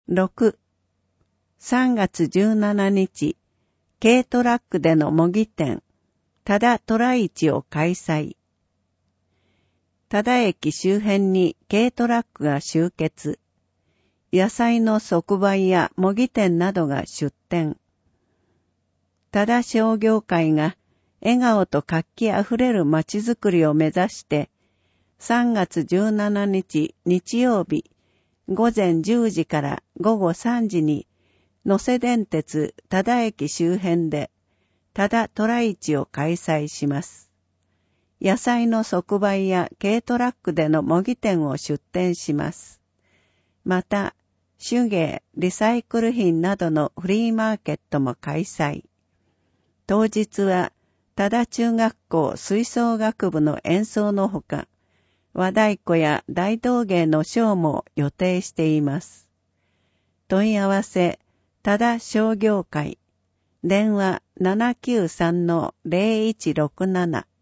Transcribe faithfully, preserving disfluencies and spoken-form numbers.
ろく、さんがつじゅうしちにち、軽トラックでの模擬店、多田虎市を開催。多田駅周辺に軽トラックが集結。野菜の即売や模擬店などが出店。多田商業会が笑顔と活気あふれる街づくりを目指して、さんがつじゅうしちにち日曜日、ごぜんじゅうじからごごさんじに、能勢電鉄多田駅周辺で、多田虎市を開催します。野菜の即売や軽トラックでの模擬店を出店します。また、手芸、リサイクル品などのフリーマーケットも開催。当日は、多田中学校吹奏楽部の演奏のほか、和太鼓や大道芸のショーも予定しています。問い合わせ、多田商業会、電話 ななきゅうさんのぜろいちろくなな